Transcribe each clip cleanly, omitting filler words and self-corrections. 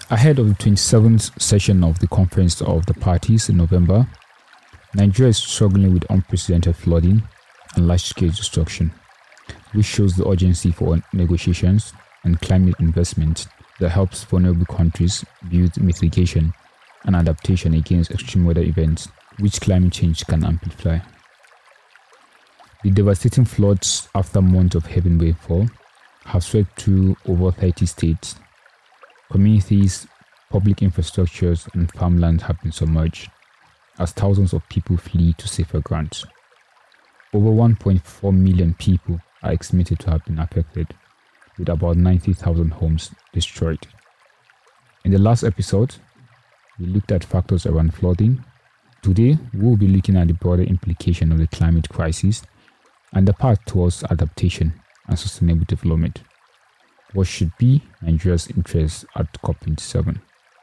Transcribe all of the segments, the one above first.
Ahead of the 27th session of the Conference of the Parties in November, Nigeria is struggling with unprecedented flooding and large-scale destruction, which shows the urgency for negotiations and climate investment that helps vulnerable countries build mitigation and adaptation against extreme weather events, which climate change can amplify. The devastating floods after months of heavy rainfall have swept through over 30 states. Communities, public infrastructures, and farmland have been submerged as thousands of people flee to safer grounds. Over 1.4 million people are estimated to have been affected, with about 90,000 homes destroyed. In the last episode, we looked at factors around flooding. Today, we'll be looking at the broader implication of the climate crisis and the path towards adaptation and sustainable development. What should be Nigeria's interests at COP27?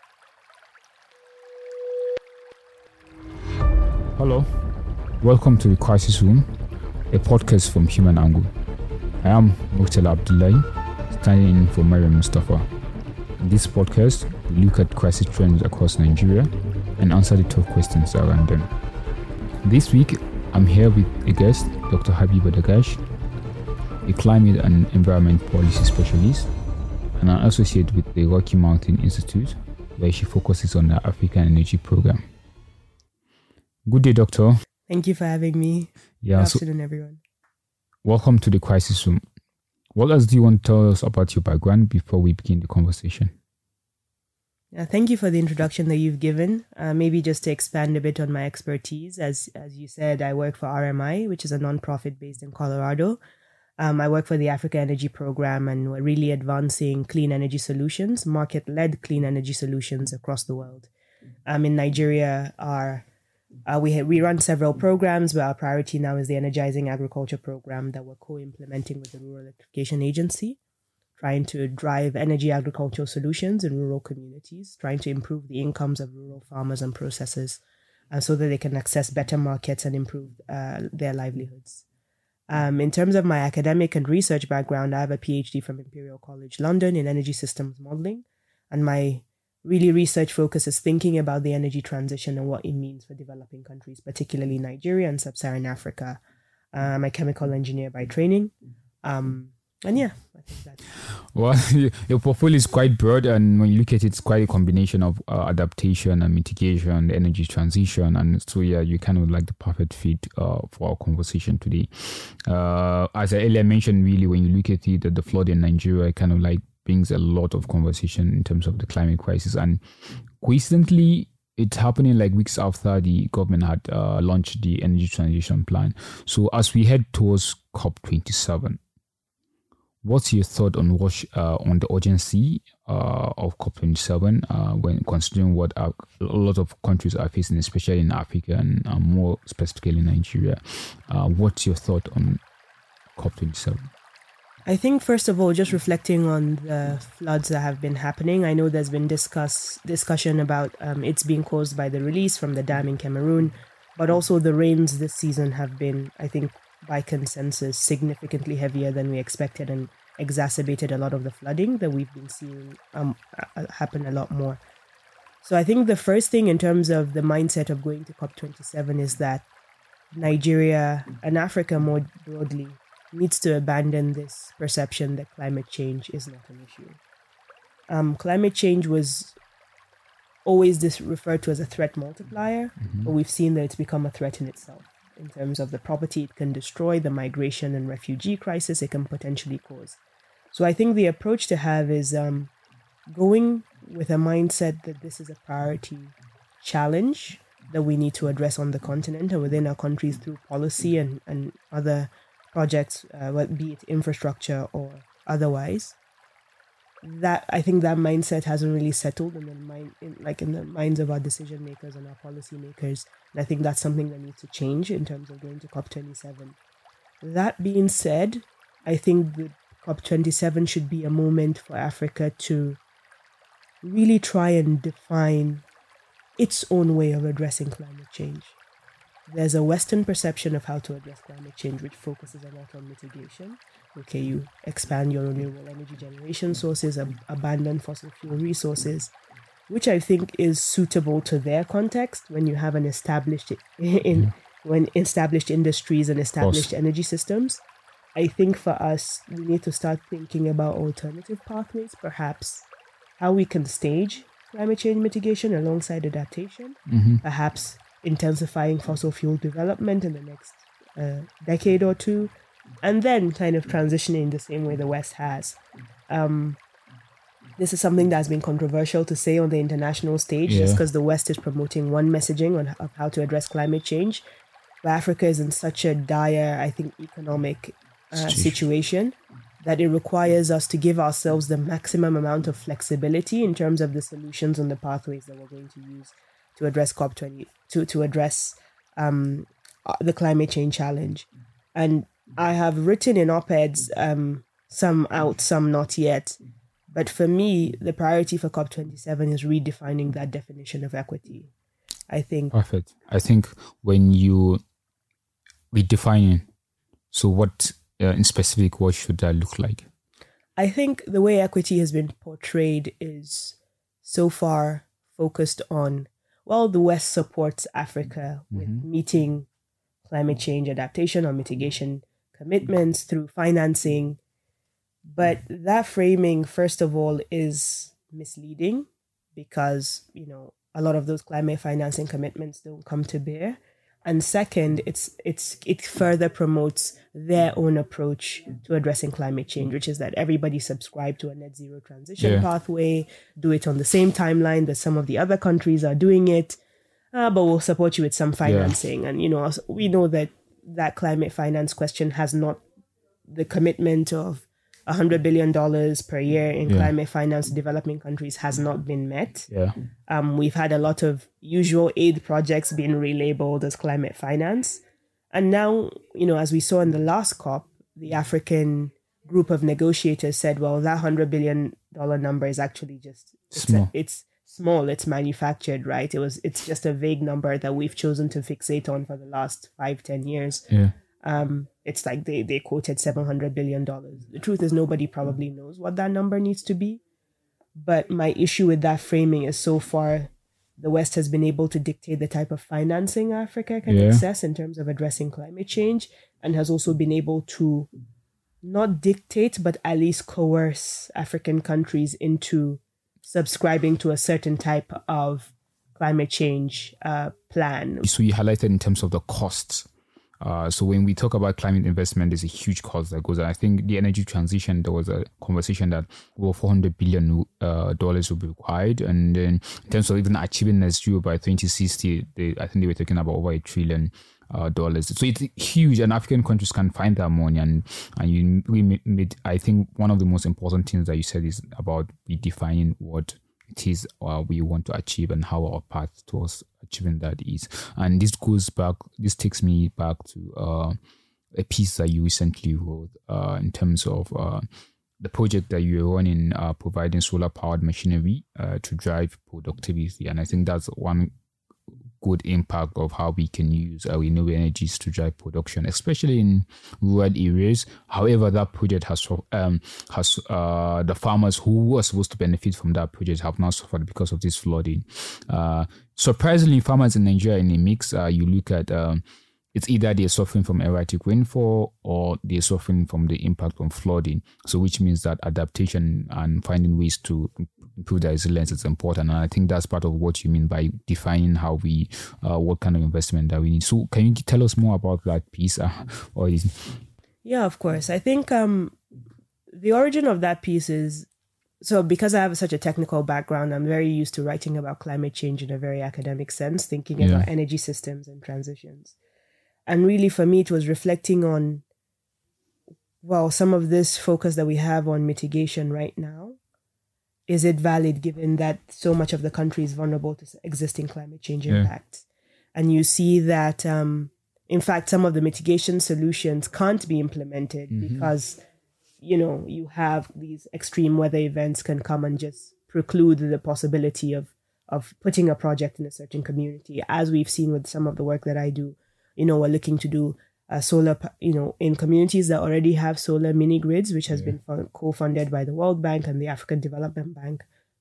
Hello, welcome to the Crisis Room, a podcast from Human Angle. I am Murtala Abdullahi, standing in for Mariam Mustafa. In this podcast, we look at crisis trends across Nigeria and answer the tough questions around them. This week, I'm here with a guest, Dr. Habiba Dagash, a climate and environment policy specialist, and an associate with the Rocky Mountain Institute, where she focuses on the African Energy Program. Good day, Doctor. Thank you for having me. Good afternoon, everyone. Welcome to the Crisis Room. What else do you want to tell us about your background before we begin the conversation? Thank you for the introduction that you've given. Maybe just to expand a bit on my expertise. As you said, I work for RMI, which is a nonprofit based in Colorado. I work for the Africa Energy Program, and we're really advancing clean energy solutions, market-led clean energy solutions across the world. In Nigeria, we run several programs, but our priority now is the Energizing Agriculture Program that we're co-implementing with the Rural Electrification Agency, trying to drive energy agricultural solutions in rural communities, trying to improve the incomes of rural farmers and processors so that they can access better markets and improve their livelihoods. In terms of my academic and research background, I have a PhD from Imperial College London in energy systems modeling, and my really research focus is thinking about the energy transition and what it means for developing countries, particularly Nigeria and Sub-Saharan Africa. I'm a chemical engineer by training. I think that's... Well, your portfolio is quite broad, and when you look at it, it's quite a combination of adaptation and mitigation, the energy transition, and so you kind of like the perfect fit for our conversation today. As I earlier mentioned, really, when you look at it, the flood in Nigeria kind of like brings a lot of conversation in terms of the climate crisis, and coincidentally, it's happening like weeks after the government had launched the energy transition plan. So as we head towards COP27, what's your thought on on the urgency of COP27 when considering what a lot of countries are facing, especially in Africa and more specifically Nigeria? What's your thought on COP27? I think, first of all, just reflecting on the floods that have been happening, I know there's been discussion about it's being caused by the release from the dam in Cameroon, but also the rains this season have been, I think, by consensus, significantly heavier than we expected and exacerbated a lot of the flooding that we've been seeing happen a lot more. So I think the first thing in terms of the mindset of going to COP27 is that Nigeria and Africa more broadly needs to abandon this perception that climate change is not an issue. Climate change was always referred to as a threat multiplier, but we've seen that it's become a threat in itself. In terms of the property it can destroy, the migration and refugee crisis it can potentially cause. So I think the approach to have is going with a mindset that this is a priority challenge that we need to address on the continent and within our countries through policy and other projects, be it infrastructure or otherwise. That I think that mindset hasn't really settled in the minds of our decision makers and our policy makers. And I think that's something that needs to change in terms of going to COP27. That being said, I think the COP27 should be a moment for Africa to really try and define its own way of addressing climate change. There's a Western perception of how to address climate change, which focuses a lot on mitigation. Okay, you expand your renewable energy generation sources, abandon fossil fuel resources, which I think is suitable to their context when you have an established established industries and established energy systems. I think for us, we need to start thinking about alternative pathways, perhaps how we can stage climate change mitigation alongside adaptation, perhaps intensifying fossil fuel development in the next decade or two, and then kind of transitioning the same way the West has. This is something that's been controversial to say on the international stage, just because the West is promoting one messaging of how to address climate change. But Africa is in such a dire, I think, economic situation that it requires us to give ourselves the maximum amount of flexibility in terms of the solutions and the pathways that we're going to use to address COP20, to address the climate change challenge. And I have written in op-eds, some out, some not yet. But for me, the priority for COP27 is redefining that definition of equity. I think. Perfect. I think when you redefine it, so what in specific, what should that look like? I think the way equity has been portrayed is so far focused on, well, the West supports Africa with meeting climate change adaptation or mitigation commitments through financing. But that framing, first of all, is misleading because, a lot of those climate financing commitments don't come to bear. And second, it further promotes their own approach to addressing climate change, which is that everybody subscribe to a net zero transition pathway, do it on the same timeline that some of the other countries are doing it, but we'll support you with some financing. And, we know that climate finance question has not the commitment of $100 billion per year in climate finance to developing countries has not been met. We've had a lot of usual aid projects being relabeled as climate finance. And now, as we saw in the last COP, the African group of negotiators said, well, that $100 billion number is actually just, it's small, it's manufactured, right? It's just a vague number that we've chosen to fixate on for the last 5-10 years. It's like they quoted $700 billion. The truth is nobody probably knows what that number needs to be. But my issue with that framing is so far the West has been able to dictate the type of financing Africa can access in terms of addressing climate change, and has also been able to not dictate, but at least coerce African countries into subscribing to a certain type of climate change plan. So you highlighted in terms of the costs. So when we talk about climate investment, there's a huge cost that goes on. I think the energy transition, there was a conversation that over $400 billion will be required. And then in terms of even achieving net zero by 2060, I think they were talking about over $1 trillion. So it's huge, and African countries can find that money. And you really made, I think one of the most important things that you said is about redefining what it is we want to achieve and how our path towards achieving that is. And this takes me back to a piece that you recently wrote in terms of the project that you're running, providing solar powered machinery to drive productivity. And I think that's one good impact of how we can use renewable energies to drive production, especially in rural areas. However, that project has the farmers who were supposed to benefit from that project have now suffered because of this flooding. Surprisingly, farmers in Nigeria in a mix. You look at it's either they're suffering from erratic rainfall or they're suffering from the impact from flooding. So which means that adaptation and finding ways to improve their resilience is important. And I think that's part of what you mean by defining how we, what kind of investment that we need. So can you tell us more about that piece? Yeah, of course. I think the origin of that piece is, so because I have such a technical background, I'm very used to writing about climate change in a very academic sense, thinking about energy systems and transitions. And really, for me, it was reflecting on, well, some of this focus that we have on mitigation right now. Is it valid given that so much of the country is vulnerable to existing climate change impacts? And you see that, in fact, some of the mitigation solutions can't be implemented because, you have these extreme weather events can come and just preclude the possibility of putting a project in a certain community, as we've seen with some of the work that I do. We're looking to do solar, in communities that already have solar mini grids, which has been co-funded by the World Bank and the African Development Bank.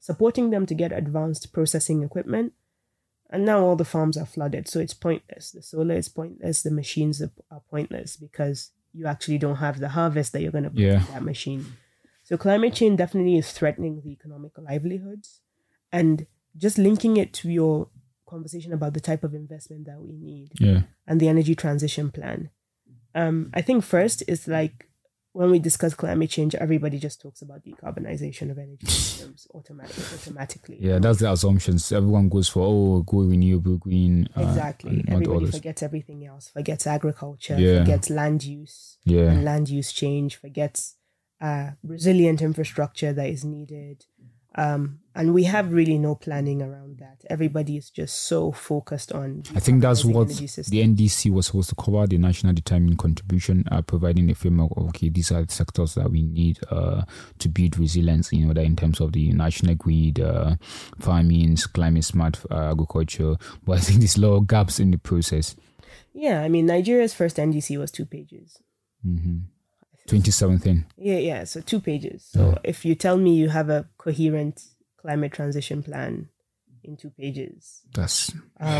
supporting them to get advanced processing equipment. And now all the farms are flooded, so it's pointless. The solar is pointless. The machines are pointless because you actually don't have the harvest that you're going to put in that machine. So climate change definitely is threatening the economic livelihoods. And just linking it to your conversation about the type of investment that we need and the energy transition plan. I think first it's like when we discuss climate change, everybody just talks about decarbonization of energy systems automatically. Yeah, that's the assumptions. Everyone goes for, go renewable, green. Exactly. Everybody forgets everything else. Forgets agriculture, forgets land use and land use change, forgets resilient infrastructure that is needed. And we have really no planning around that. Everybody is just so focused on. I think that's what the NDC was supposed to cover, the national determined contribution, providing a framework of, okay, these are the sectors that we need to build resilience, that in terms of the national grid, farming, climate smart agriculture. But I think there's a lot of gaps in the process. Yeah, I mean, Nigeria's first NDC was 2 pages. 2017. Yeah. So 2 pages. So if you tell me you have a coherent climate transition plan in 2 pages, that's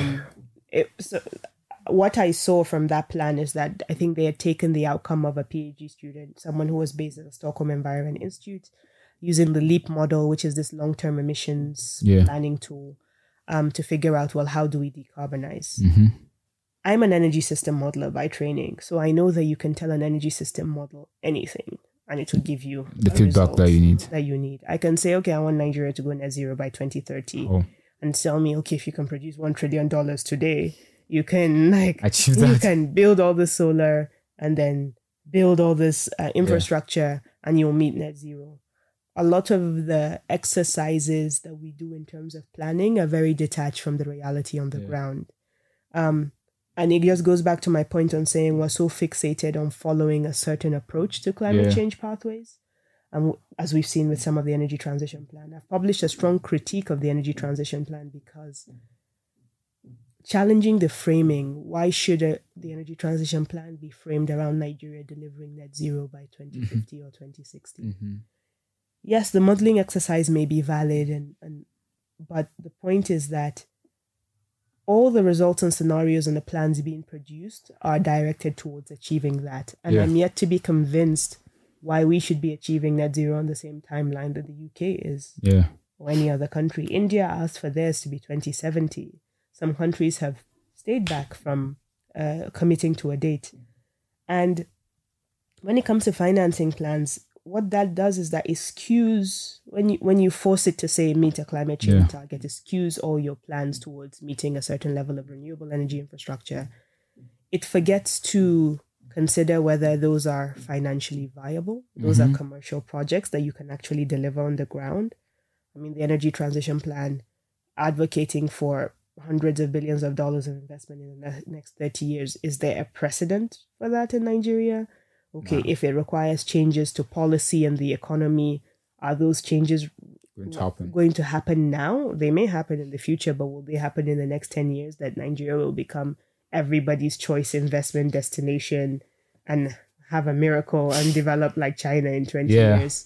so what I saw from that plan is that I think they had taken the outcome of a PhD student, someone who was based at the Stockholm Environment Institute, using the LEAP model, which is this long-term emissions planning tool, to figure out, well, how do we decarbonize? I'm an energy system modeler by training, so I know that you can tell an energy system model anything, and it will give you the feedback that you need. I can say, okay, I want Nigeria to go net zero by 2030, and tell me, okay, if you can produce $1 trillion today, you can achieve that. You can build all the solar and then build all this infrastructure, and you'll meet net zero. A lot of the exercises that we do in terms of planning are very detached from the reality on the ground. And it just goes back to my point on saying we're so fixated on following a certain approach to climate change pathways. And as we've seen with some of the energy transition plan, I've published a strong critique of the energy transition plan because challenging the framing, why should the energy transition plan be framed around Nigeria delivering net zero by 2050 or 2060? Yes, the modeling exercise may be valid, but the point is that all the results and scenarios and the plans being produced are directed towards achieving that. And I'm yet to be convinced why we should be achieving net zero on the same timeline that the UK is or any other country. India asked for theirs to be 2070. Some countries have stayed back from committing to a date. And when it comes to financing plans, what that does is that it skews, when you force it to say meet a climate change target, it skews all your plans towards meeting a certain level of renewable energy infrastructure. It forgets to consider whether those are financially viable. Those are commercial projects that you can actually deliver on the ground. I mean, the energy transition plan advocating for hundreds of billions of dollars of investment in the next 30 years. Is there a precedent for that in Nigeria? Okay, if it requires changes to policy and the economy, are those changes going to happen now? They may happen in the future, but will they happen in the next 10 years that Nigeria will become everybody's choice investment destination and have a miracle and develop like China in 20 years?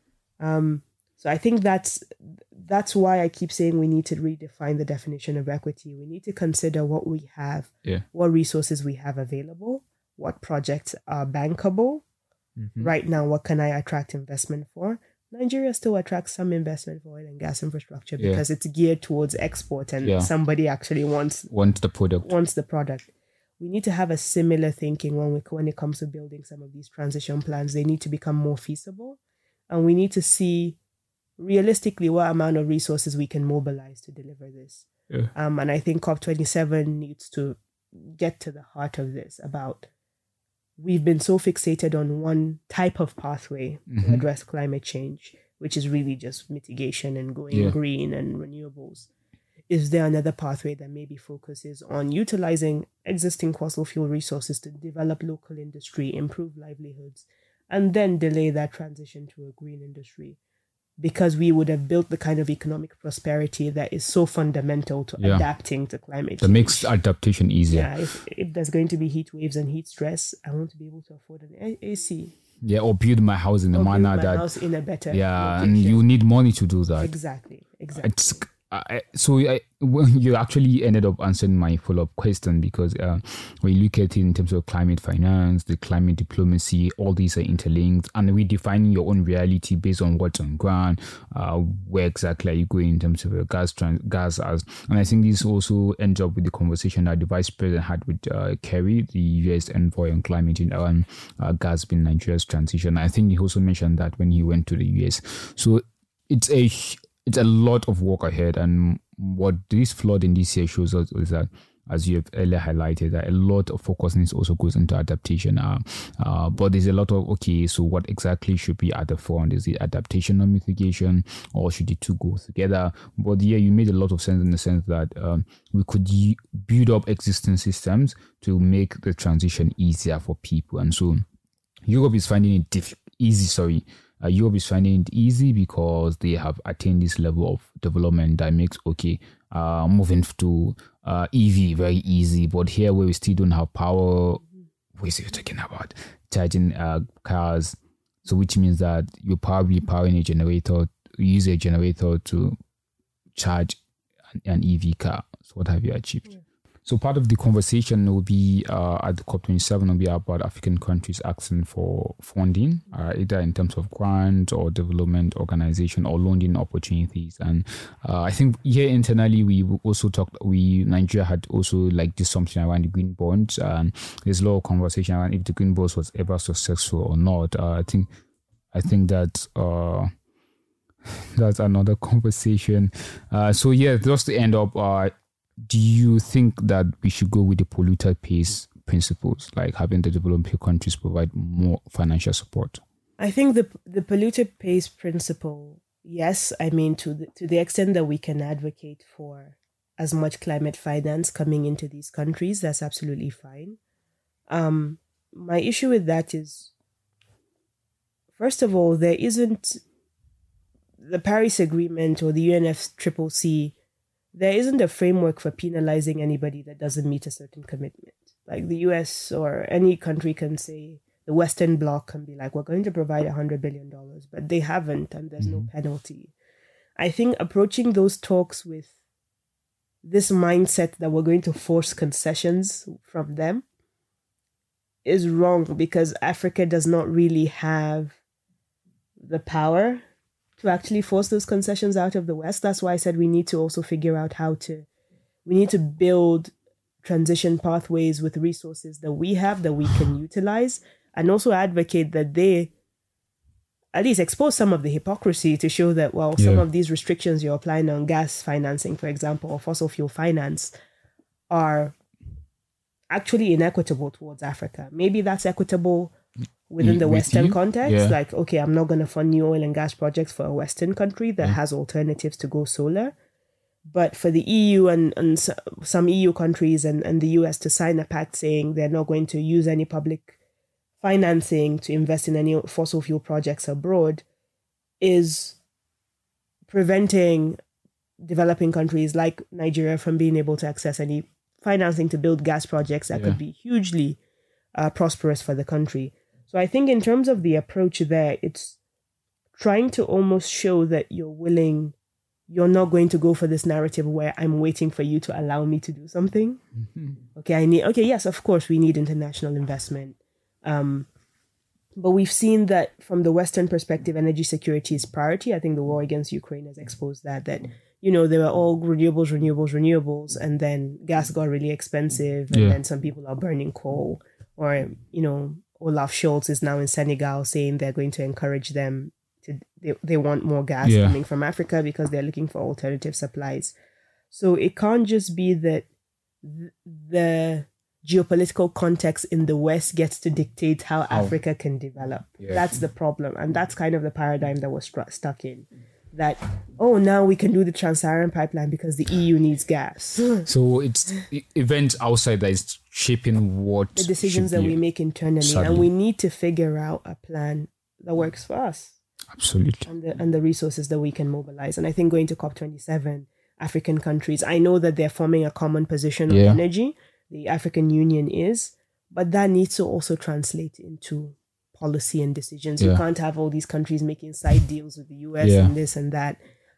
So I think that's why I keep saying we need to redefine the definition of equity. We need to consider what we have, what resources we have available, what projects are bankable. Right now, what can I attract investment for? Nigeria still attracts some investment for oil and gas infrastructure because it's geared towards export and somebody actually wants the product. We need to have a similar thinking when it comes to building some of these transition plans. They need to become more feasible, and we need to see realistically what amount of resources we can mobilize to deliver this. And I think COP27 needs to get to the heart of this about we've been so fixated on one type of pathway to address climate change, which is really just mitigation and going green and renewables. Is there another pathway that maybe focuses on utilizing existing fossil fuel resources to develop local industry, improve livelihoods, and then delay that transition to a green industry? Because we would have built the kind of economic prosperity that is so fundamental to adapting to climate change. That makes adaptation easier. Yeah, if there's going to be heat waves and heat stress, I want to be able to afford an AC. Yeah, or build my house in a manner that house in a better yeah, location. and you need money to do that. Exactly. When you actually ended up answering my follow-up question, because when you look at it in terms of climate finance, the climate diplomacy, all these are interlinked, and redefining your own reality based on what's on ground. Where exactly are you going in terms of your gas as? And I think this also ends up with the conversation that the vice president had with Kerry, the U.S. envoy on climate and gas being Nigeria's transition. I think he also mentioned that when he went to the U.S. So it's a lot of work ahead, and what this flooding this year shows us is that, as you have earlier highlighted, that a lot of focusing also goes into adaptation. But there's a lot of, okay, so what exactly should be at the front? Is it adaptation or mitigation, or should the two go together? But yeah, you made a lot of sense in the sense that we could build up existing systems to make the transition easier for people. And so Europe is finding it Europe is finding it easy because they have attained this level of development that makes moving to EV very easy. But here, where we still don't have power, we're talking about charging cars. So which means that you're probably powering a generator, use a generator to charge an EV car. So what have you achieved? Yeah. So part of the conversation will be at the COP27 will be about African countries asking for funding, either in terms of grant or development organization or loaning opportunities. And I think here internally we also Nigeria had also like this something around the green bonds, and there's a lot of conversation around if the green bonds was ever successful or not. I think that that's another conversation. So yeah, just to end up. Do you think that we should go with the polluter pays principles, like having the developing countries provide more financial support? I think the polluter pays principle, yes. I mean, to the extent that we can advocate for as much climate finance coming into these countries, that's absolutely fine. My issue with that is, first of all, there isn't the Paris Agreement or the UNFCCC. There isn't a framework for penalizing anybody that doesn't meet a certain commitment. Like the US or any country can say, the Western Bloc can be like, we're going to provide $100 billion, but they haven't, and there's no penalty. I think approaching those talks with this mindset that we're going to force concessions from them is wrong, because Africa does not really have the power to actually force those concessions out of the West. That's why I said we need to also figure out we need to build transition pathways with resources that we have that we can utilize, and also advocate that they at least expose some of the hypocrisy to show that, well, some of these restrictions you're applying on gas financing, for example, or fossil fuel finance are actually inequitable towards Africa. Maybe that's equitable within the Western context, like, okay, I'm not going to fund new oil and gas projects for a Western country that has alternatives to go solar. But for the EU and some EU countries and the US to sign a pact saying they're not going to use any public financing to invest in any fossil fuel projects abroad is preventing developing countries like Nigeria from being able to access any financing to build gas projects that could be hugely prosperous for the country. So I think in terms of the approach there, it's trying to almost show that you're not going to go for this narrative where I'm waiting for you to allow me to do something. Mm-hmm. Yes, of course, we need international investment. But we've seen that from the Western perspective, energy security is priority. I think the war against Ukraine has exposed that they were all renewables, and then gas got really expensive, and then some people are burning coal, or, Olaf Scholz is now in Senegal saying they're going to encourage them they want more gas coming from Africa because they're looking for alternative supplies. So it can't just be that the geopolitical context in the West gets to dictate how Africa can develop. That's the problem. And that's kind of the paradigm that we're stuck in. That, now we can do the Trans-Saharan pipeline because the EU needs gas. So it's events outside that is shaping what the decisions that we make internally. Sadly. And we need to figure out a plan that works for us. Absolutely. And the resources that we can mobilize. And I think going to COP27, African countries, I know that they're forming a common position on energy. The African Union is, but that needs to also translate into policy and decisions. You can't have all these countries making side deals with the US and this and that.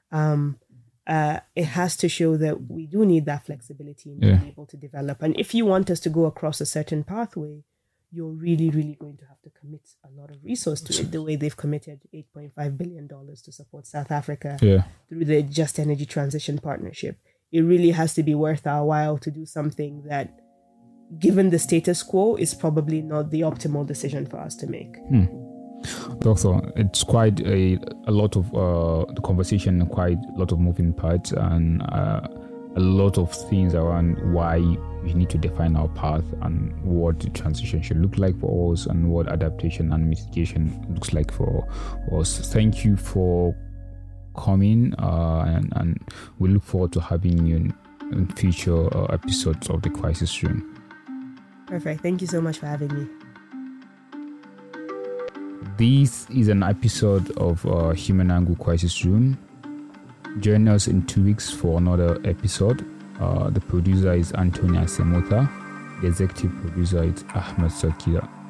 It has to show that we do need that flexibility in being able to develop. And if you want us to go across a certain pathway, you're really, really going to have to commit a lot of resource to it, the way they've committed $8.5 billion to support South Africa through the Just Energy Transition Partnership. It really has to be worth our while to do something that, given the status quo, is probably not the optimal decision for us to make. Doctor, it's quite a lot of the conversation, quite a lot of moving parts, and a lot of things around why we need to define our path and what the transition should look like for us and what adaptation and mitigation looks like for us. Thank you for coming, and we look forward to having you in future episodes of the Crisis Room. Perfect. Thank you so much for having me. This is an episode of Human Angle Crisis Room. Join us in 2 weeks for another episode. The producer is Antonia Semota. The executive producer is Ahmed Sakira.